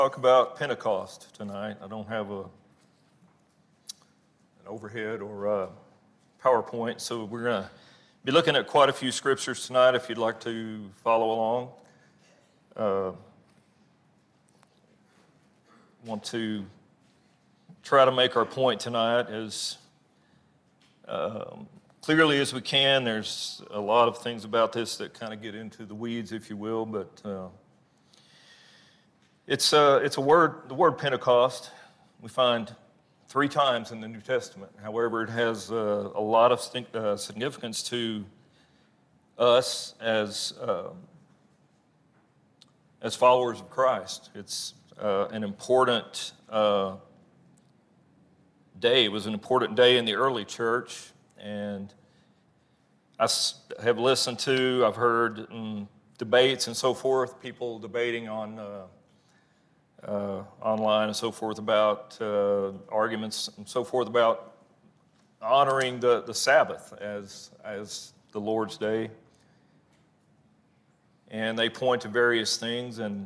Talk about Pentecost tonight. I don't have an overhead or a PowerPoint, so we're going to be looking at quite a few scriptures tonight if you'd like to follow along. Want to try to make our point tonight as clearly as we can. There's a lot of things about this that kind of get into the weeds, if you will, but it's a word. The word Pentecost we find 3 times in the New Testament. However, it has a lot of significance to us as followers of Christ. It's an important day. It was an important day in the early church, and I have listened to, I've heard debates and so forth, people debating on online and so forth about arguments and so forth about honoring the Sabbath as the Lord's Day. And they point to various things, and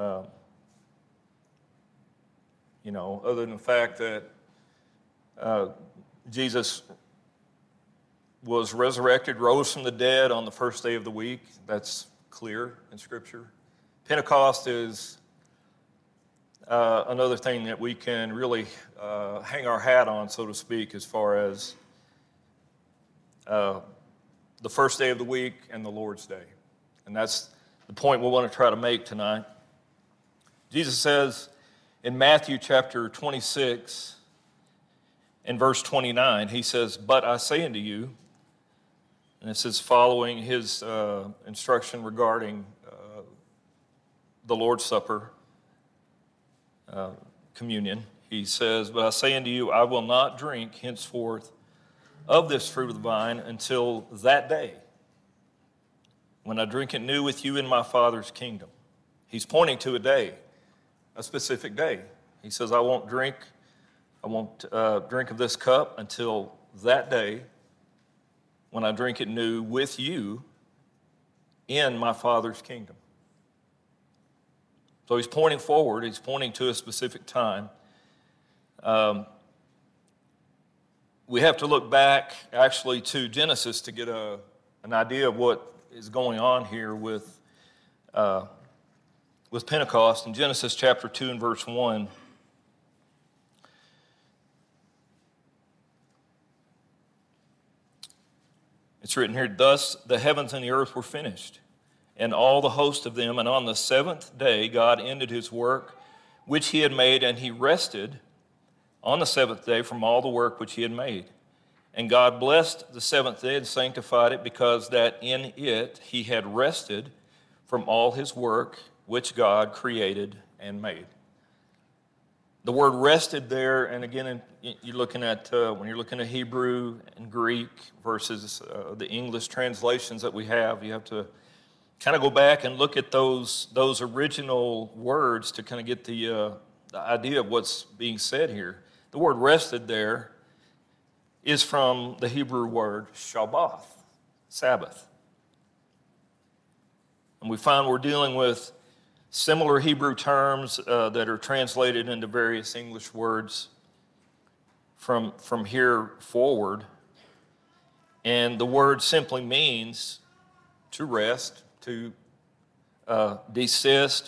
other than the fact that Jesus was resurrected, rose from the dead on the first day of the week. That's clear in Scripture. Pentecost is another thing that we can really hang our hat on, so to speak, as far as the first day of the week and the Lord's Day. And that's the point we want to try to make tonight. Jesus says in Matthew chapter 26 and verse 29, he says, "But I say unto you," and this is following his instruction regarding the Lord's Supper, communion. He says, "But I say unto you, I will not drink henceforth of this fruit of the vine until that day, when I drink it new with you in my Father's kingdom." He's pointing to a day, a specific day. He says, I won't drink of this cup until that day when I drink it new with you in my Father's kingdom. So he's pointing forward. He's pointing to a specific time. We have to look back actually to Genesis to get an idea of what is going on here with Pentecost. In Genesis chapter 2 and verse 1, it's written here, "Thus the heavens and the earth were finished, and all the host of them. And on the 7th day God ended his work which he had made, and he rested on the 7th day from all the work which he had made. And God blessed the 7th day and sanctified it, because that in it he had rested from all his work which God created and made." The word rested there, and again, you're looking at when you're looking at Hebrew and Greek versus the English translations that we have, you have to kind of go back and look at those original words to kind of get the idea of what's being said here. The word rested there is from the Hebrew word Shabbath, Sabbath. And we find we're dealing with similar Hebrew terms that are translated into various English words from here forward. And the word simply means to rest, to desist,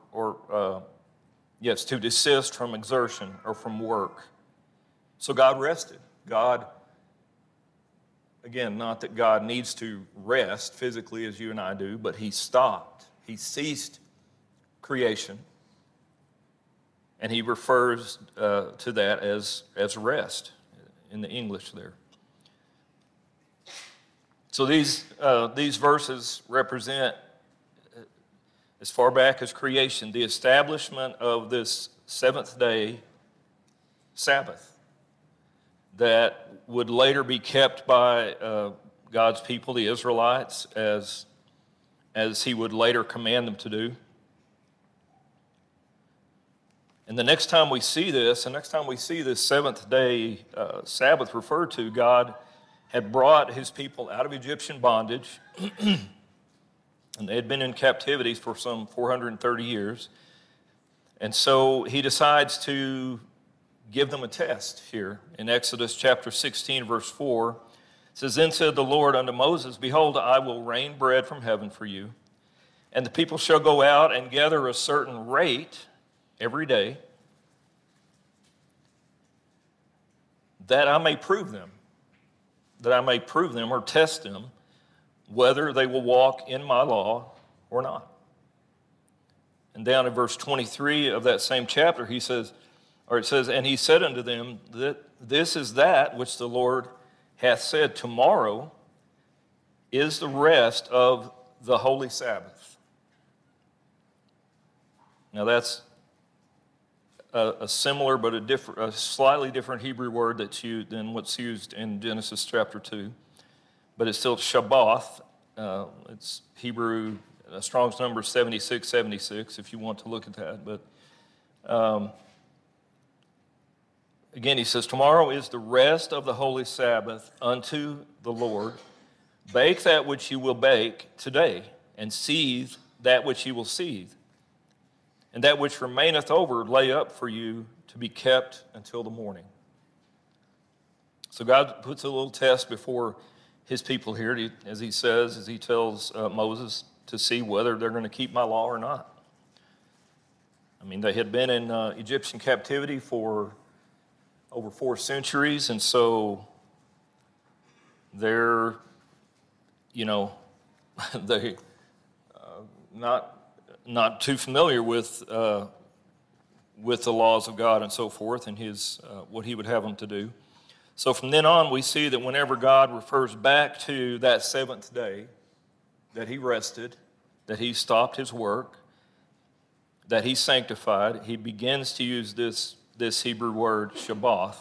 to desist from exertion or from work. So God rested. God, again, not that God needs to rest physically as you and I do, but he stopped. He ceased creation, and he refers to that as rest in the English there. So these verses represent, as far back as creation, the establishment of this 7th day Sabbath that would later be kept by God's people, the Israelites, as he would later command them to do. And the next time we see this 7th day Sabbath referred to, God had brought his people out of Egyptian bondage, and they had been in captivity for some 430 years. And so he decides to give them a test here. In Exodus chapter 16, verse 4, it says, Then said the Lord unto Moses, Behold, I will rain bread from heaven for you, and the people shall go out and gather a certain rate every day, that I may prove them, or test them, whether they will walk in my law or not. And down in verse 23 of that same chapter, it says, And he said unto them, that this is that which the Lord hath said, Tomorrow is the rest of the holy Sabbath. Now that's a similar but a slightly different Hebrew word than what's used in Genesis chapter 2. But it's still Shabbath. It's Hebrew, Strong's number 7676, if you want to look at that. But again, he says, Tomorrow is the rest of the holy Sabbath unto the Lord. Bake that which you will bake today, and seethe that which you will seethe. And that which remaineth over lay up for you to be kept until the morning. So God puts a little test before his people here, as he tells Moses, to see whether they're going to keep my law or not. I mean, they had been in Egyptian captivity for over 4 centuries, and so they're, they not too familiar with the laws of God and so forth, and his what he would have them to do. So from then on, we see that whenever God refers back to that 7th day, that he rested, that he stopped his work, that he sanctified, he begins to use this Hebrew word, Shabbath,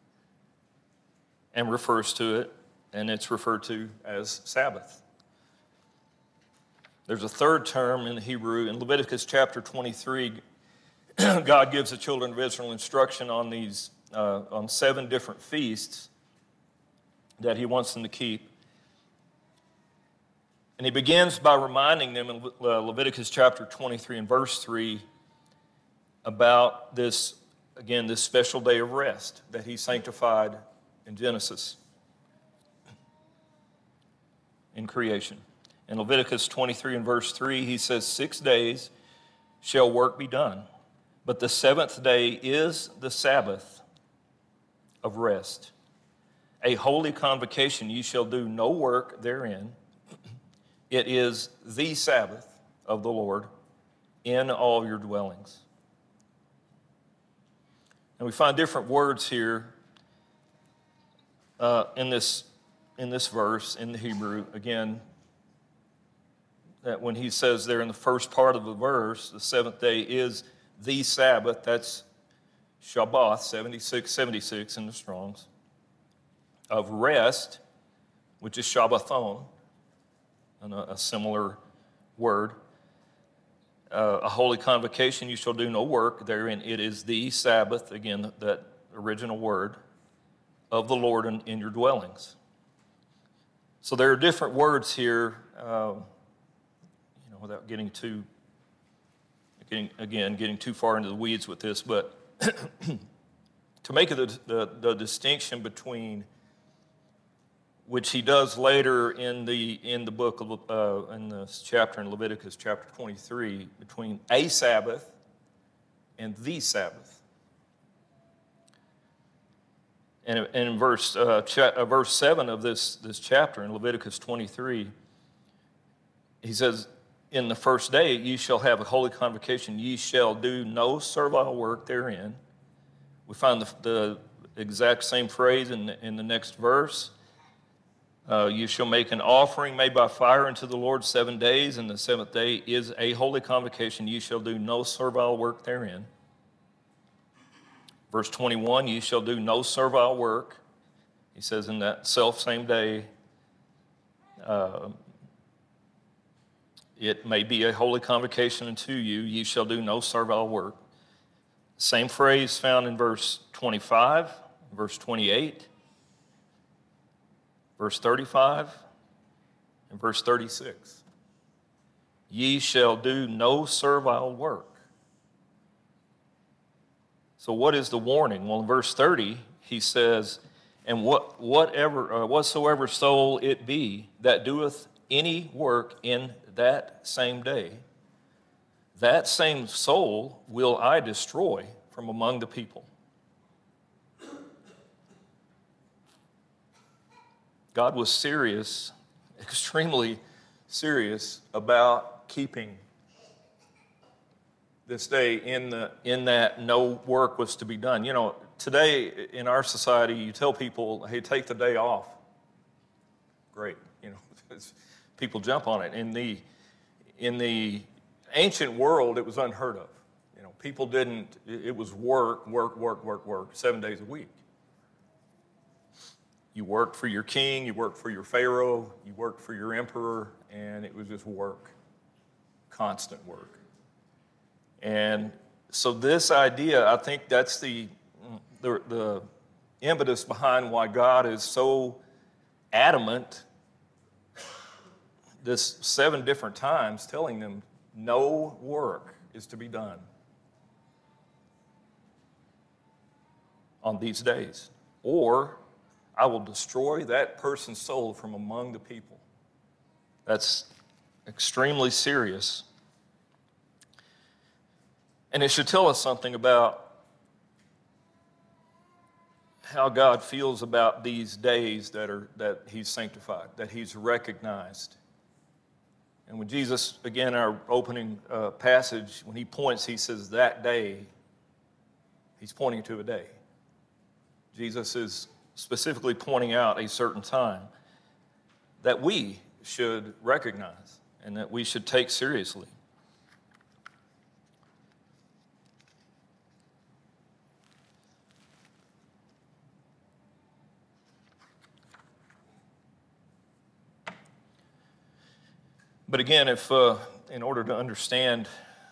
and refers to it, and it's referred to as Sabbath. There's a third term in the Hebrew. In Leviticus chapter 23, God gives the children of Israel instruction on 7 different feasts that he wants them to keep. And he begins by reminding them in Leviticus chapter 23 and verse 3 about this special day of rest that he sanctified in Genesis, in creation. In Leviticus 23 and verse 3, he says, 6 days shall work be done, but the 7th day is the Sabbath of rest. A holy convocation, ye shall do no work therein. It is the Sabbath of the Lord in all your dwellings. And we find different words here in this verse, in the Hebrew. Again, that when he says there in the first part of the verse, the 7th day is the Sabbath, that's Shabbath, 7676 in the Strongs, of rest, which is Shabbathon, and a similar word. A holy convocation, you shall do no work therein. It is the Sabbath, again, that original word, of the Lord in your dwellings. So there are different words here, without getting too far into the weeds with this, but to make the distinction between, which he does later in the book of in this chapter in Leviticus chapter 23, between a Sabbath and the Sabbath. And in verse 7 of this chapter in Leviticus 23, he says, in the first day ye shall have a holy convocation, ye shall do no servile work therein. We find the exact same phrase in the next verse. You shall make an offering made by fire unto the Lord 7 days, and the 7th day is a holy convocation. You shall do no servile work therein. Verse 21, you shall do no servile work. He says in that self-same day, it may be a holy convocation unto you. You shall do no servile work. Same phrase found in verse 25, verse 28, verse 35, and verse 36. Ye shall do no servile work. So what is the warning? Well, in verse 30, he says, and whatsoever soul it be that doeth any work in that same day, that same soul will I destroy from among the people. God was serious, extremely serious about keeping this day in that no work was to be done. You know, today in our society, you tell people, hey, take the day off. Great, you know, people jump on it. In the ancient world, it was unheard of. You know, people didn't, it was work, 7 days a week. You worked for your king, you worked for your pharaoh, you worked for your emperor, and it was just work, constant work. And so this idea, I think that's the impetus behind why God is so adamant this 7 different times telling them no work is to be done on these days, or I will destroy that person's soul from among the people. That's extremely serious. And it should tell us something about how God feels about these days that he's sanctified, that he's recognized. And when Jesus, again, our opening passage, when he points, he says that day, he's pointing to a day. Jesus is specifically pointing out a certain time that we should recognize and that we should take seriously. But again, if in order to understand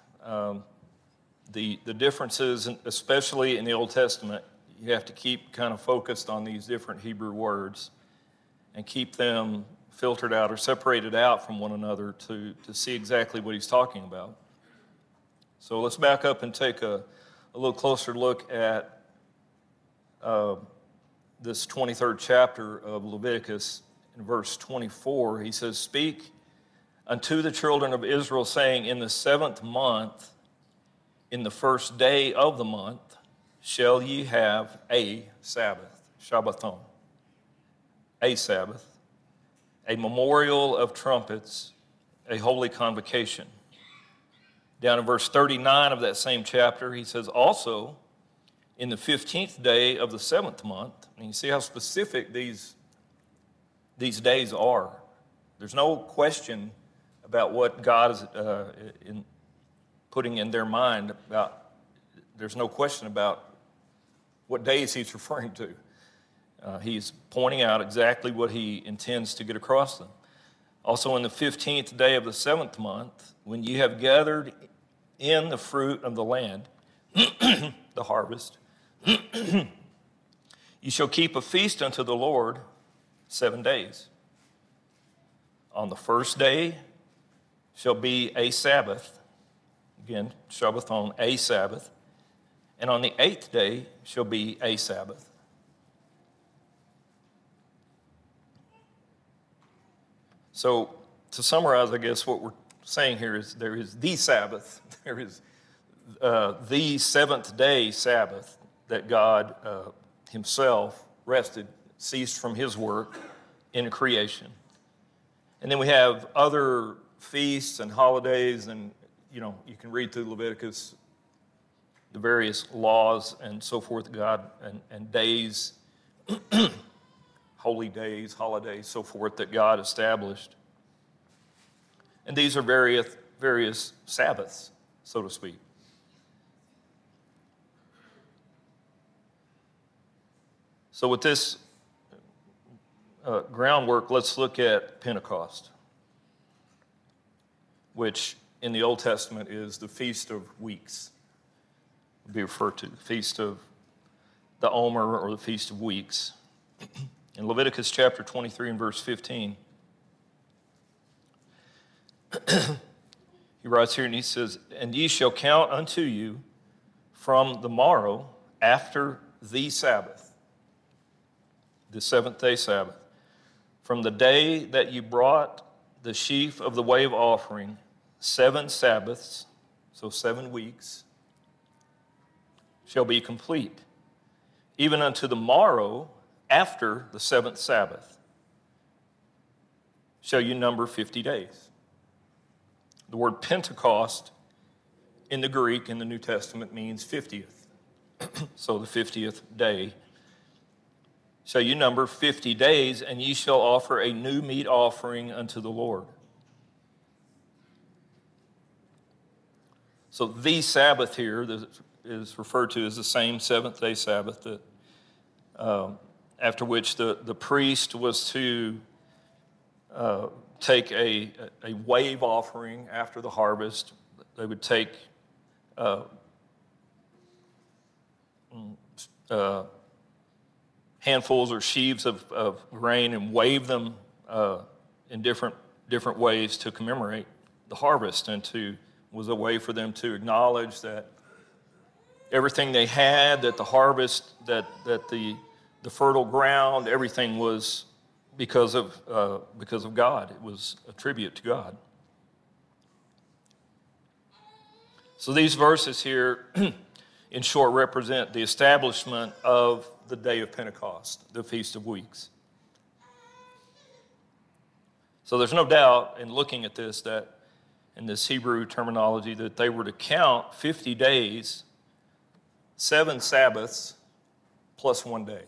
the differences, especially in the Old Testament, you have to keep kind of focused on these different Hebrew words and keep them filtered out or separated out from one another to see exactly what he's talking about. So let's back up and take a little closer look at this 23rd chapter of Leviticus. In verse 24, he says, "Speak unto the children of Israel, saying, in the 7th month, in the 1st day of the month, shall ye have a Sabbath," Shabbathon, a Sabbath, a memorial of trumpets, a holy convocation. Down in verse 39 of that same chapter, he says, also, in the 15th day of the 7th month, and you see how specific these days are. There's no question about what God is putting in their mind about, there's no question about what days he's referring to. He's pointing out exactly what he intends to get across them. Also, in the 15th day of the 7th month, when you have gathered in the fruit of the land, the harvest, you shall keep a feast unto the Lord 7 days. On the 1st day shall be a Sabbath, again, Shabbathon, a Sabbath, and on the 8th day shall be a Sabbath. So, to summarize, I guess what we're saying here is there is the Sabbath, there is the 7th day Sabbath that God himself rested, ceased from his work in creation. And then we have other feasts and holidays, and you can read through Leviticus, the various laws and so forth, God, and days, holy days, holidays, so forth, that God established. And these are various Sabbaths, so to speak. So with this groundwork, let's look at Pentecost, which in the Old Testament is the Feast of Weeks. Would be referred to the Feast of the Omer or the Feast of Weeks. In Leviticus chapter 23 and verse 15, he writes here and he says, "And ye shall count unto you from the morrow after the Sabbath, the seventh-day Sabbath, from the day that you brought the sheaf of the wave offering, 7 Sabbaths, so 7 weeks, shall be complete, even unto the morrow after the 7th Sabbath shall you number 50 days. The word Pentecost in the Greek in the New Testament means 50th. So the 50th day shall you number 50 days, and ye shall offer a new meat offering unto the Lord. So the Sabbath here is referred to as the same seventh-day Sabbath that after which the priest was to take a wave offering after the harvest. They would take handfuls or sheaves of grain and wave them in different ways to commemorate the harvest, and was a way for them to acknowledge that everything they had, that the harvest, that the fertile ground, everything was because of God. It was a tribute to God. So these verses here, in short, represent the establishment of the day of Pentecost, the Feast of Weeks. So there's no doubt in looking at this that in this Hebrew terminology that they were to count 50 days, 7 Sabbaths, plus 1 day.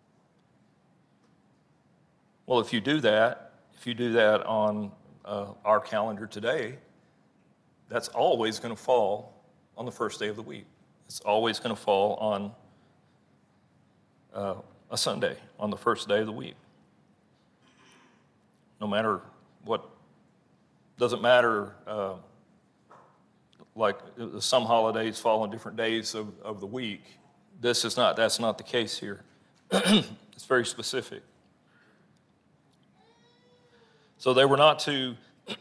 Well, if you do that on our calendar today, that's always going to fall on the first day of the week. It's always going to fall on a Sunday, on the first day of the week. No matter what, doesn't matter, like some holidays fall on different days of the week. That's not the case here. It's very specific. So they were not to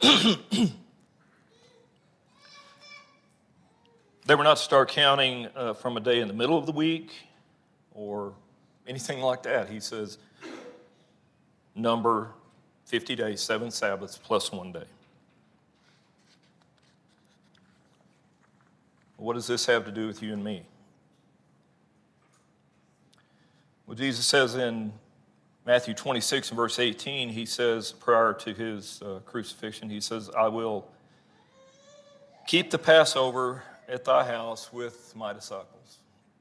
start counting from a day in the middle of the week or anything like that. He says, number 50 days, 7 Sabbaths plus 1 day. What does this have to do with you and me? Well, Jesus says in Matthew 26 and verse 18, he says, prior to his crucifixion, he says, I will keep the Passover at thy house with my disciples.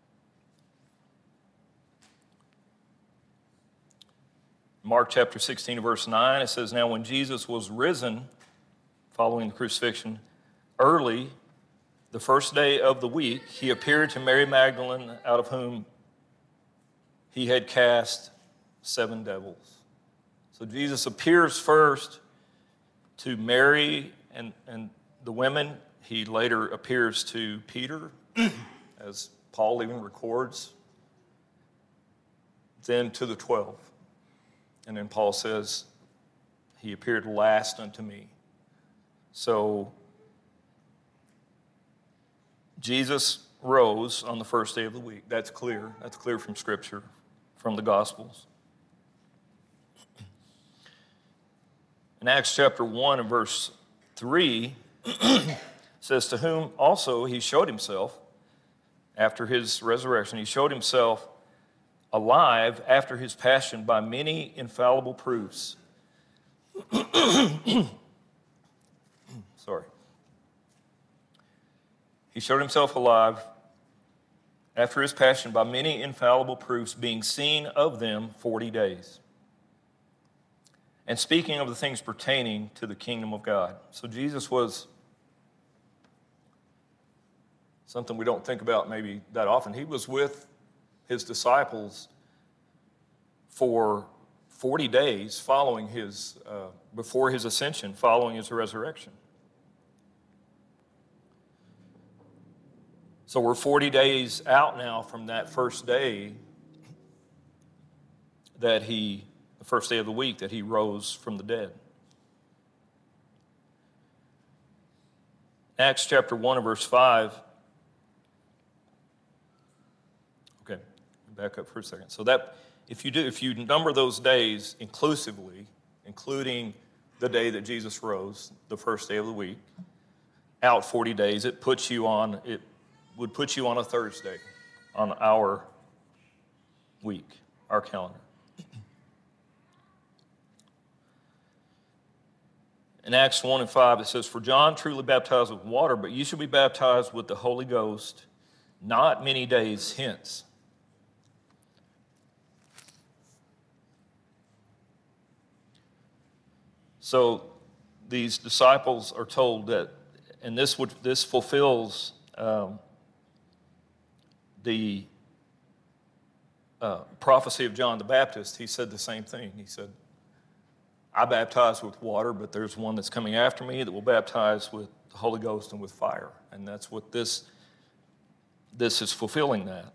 Mark chapter 16 verse 9, it says, now when Jesus was risen, following the crucifixion, early, the first day of the week, he appeared to Mary Magdalene, out of whom he had cast 7 devils. So Jesus appears first to Mary and the women. He later appears to Peter, as Paul even records, then to the 12. And then Paul says, he appeared last unto me. So Jesus rose on the first day of the week. That's clear. That's clear from Scripture, from the Gospels. In Acts chapter 1 and verse 3, says, to whom also he showed himself after his resurrection. He showed himself alive after his passion by many infallible proofs. Sorry. He showed himself alive after his passion by many infallible proofs, being seen of them 40 days. And speaking of the things pertaining to the kingdom of God. So Jesus was something we don't think about maybe that often. He was with his disciples for 40 days following before his ascension, following his resurrection. So we're 40 days out now from that first day the first day of the week that he rose from the dead. Acts chapter 1 and verse 5, Okay, back up for a second. So that if you number those days inclusively, including the day that Jesus rose, the first day of the week, out 40 days, it would put you on a Thursday on our week, our calendar. In Acts 1 and 5, it says, "For John truly baptized with water, but you shall be baptized with the Holy Ghost not many days hence." So these disciples are told that, and this fulfills the prophecy of John the Baptist. He said the same thing. He said, "I baptize with water, but there's one that's coming after me that will baptize with the Holy Ghost and with fire." And that's what this is fulfilling that.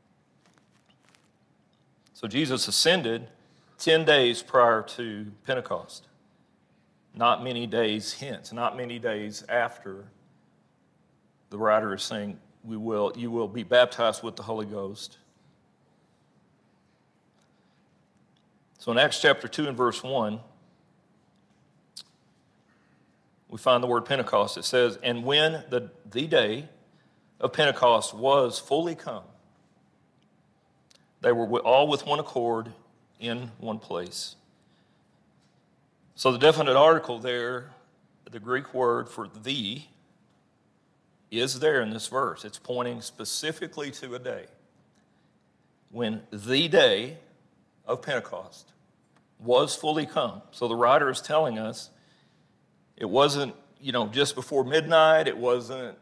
So Jesus ascended 10 days prior to Pentecost. Not many days hence, not many days after, the writer is saying, you will be baptized with the Holy Ghost. So in Acts chapter 2 and verse 1, we find the word Pentecost. It says, "And when the day of Pentecost was fully come, they were all with one accord in one place." So the definite article there, the Greek word for "the," is there in this verse. It's pointing specifically to a day. When the day of Pentecost was fully come. So the writer is telling us it wasn't, just before midnight. It wasn't,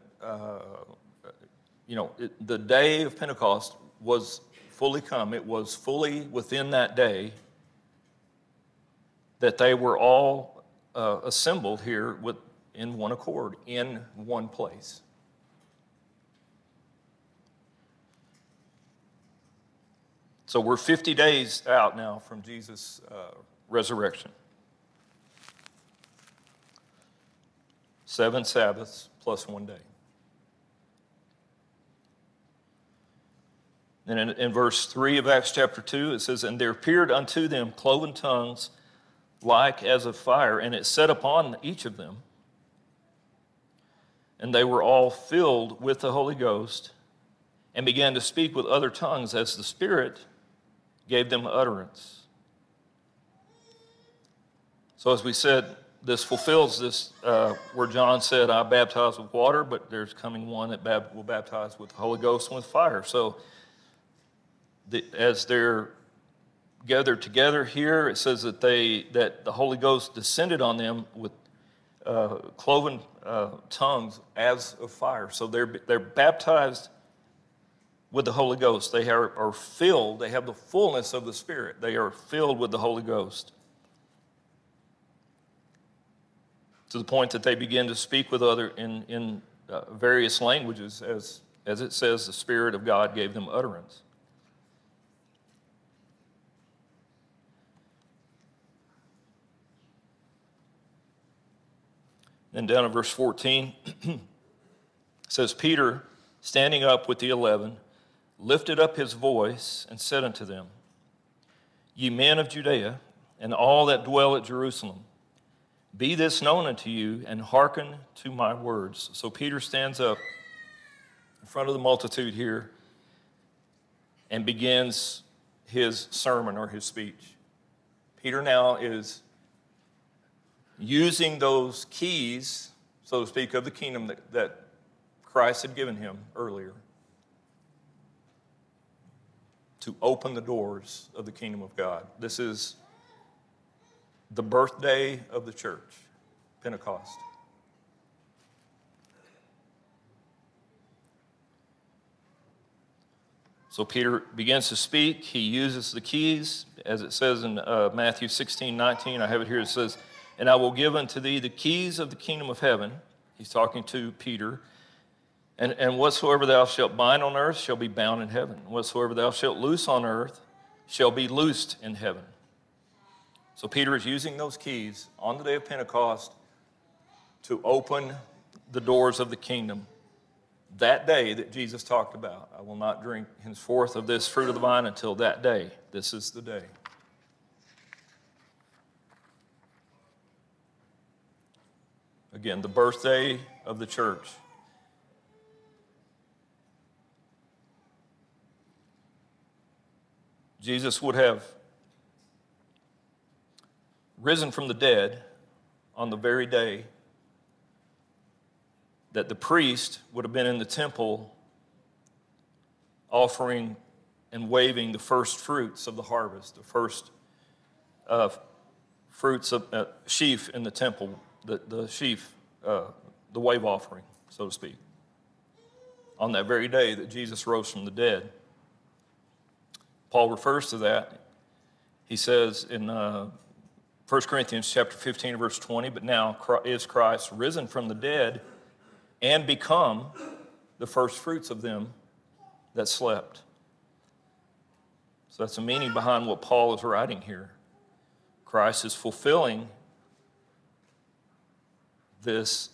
the day of Pentecost was fully come. It was fully within that day that they were all assembled here in one accord, in one place. So we're 50 days out now from Jesus' resurrection. 7 Sabbaths plus 1 day. Then in verse 3 of Acts chapter 2, it says, "And there appeared unto them cloven tongues like as of fire, and it set upon each of them. And they were all filled with the Holy Ghost, and began to speak with other tongues as the Spirit gave them utterance." So as we said, this fulfills this, where John said, "I baptize with water, but there's coming one that will baptize with the Holy Ghost and with fire." So as they're gathered together here, it says that the Holy Ghost descended on them with cloven tongues as of fire. So they're baptized with the Holy Ghost. They are filled. They have the fullness of the Spirit. They are filled with the Holy Ghost, to the point that they begin to speak with other in various languages, as it says, the Spirit of God gave them utterance. Then down in verse 14, it says, "Peter, standing up with the 11, lifted up his voice and said unto them, Ye men of Judea, and all that dwell at Jerusalem, be this known unto you, and hearken to my words." So Peter stands up in front of the multitude here and begins his sermon or his speech. Peter now is using those keys, so to speak, of the kingdom that Christ had given him earlier to open the doors of the kingdom of God. This is the birthday of the church, Pentecost. So Peter begins to speak. He uses the keys, as it says in Matthew 16:19. I have it here. It says, "And I will give unto thee the keys of the kingdom of heaven." He's talking to Peter. And whatsoever thou shalt bind on earth shall be bound in heaven. Whatsoever thou shalt loose on earth shall be loosed in heaven. So Peter is using those keys on the day of Pentecost to open the doors of the kingdom that day that Jesus talked about. I will not drink henceforth of this fruit of the vine until that day. This is the day. Again, the birthday of the church. Jesus would have risen from the dead on the very day that the priest would have been in the temple offering and waving the first fruits of the harvest, the first fruits of sheaf in the temple, the sheaf, the wave offering, so to speak, on that very day that Jesus rose from the dead. Paul refers to that. He says in 1 Corinthians chapter 15, verse 20, but now is Christ risen from the dead and become the first fruits of them that slept. So that's the meaning behind what Paul is writing here. Christ is fulfilling this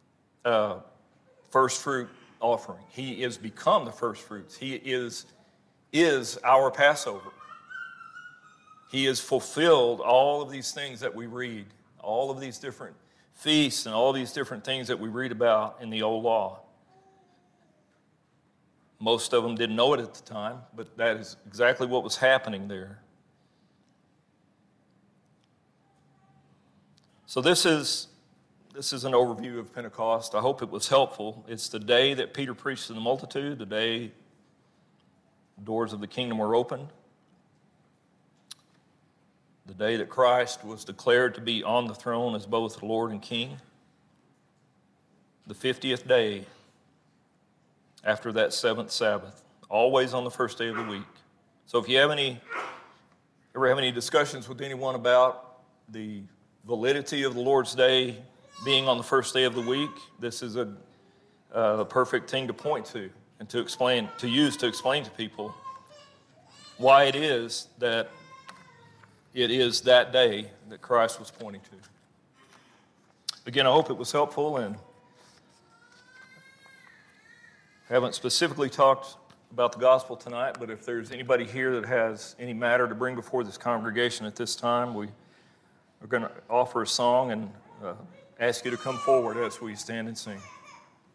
first fruit offering. He is become the first fruits. He is our Passover. He has fulfilled all of these things that we read, all of these different feasts and all these different things that we read about in the old law. Most of them didn't know it at the time, but that is exactly what was happening there. So this is an overview of Pentecost. I hope it was helpful. It's the day that Peter preached to the multitude, the day the doors of the kingdom were opened, the day that Christ was declared to be on the throne as both Lord and King, the 50th day after that seventh Sabbath, always on the first day of the week. So if you ever have any discussions with anyone about the validity of the Lord's Day being on the first day of the week, this is a perfect thing to point to and to explain to people why it is that it is that day that Christ was pointing to. Again, I hope it was helpful, and I haven't specifically talked about the gospel tonight, but if there's anybody here that has any matter to bring before this congregation at this time, we are going to offer a song and ask you to come forward as we stand and sing.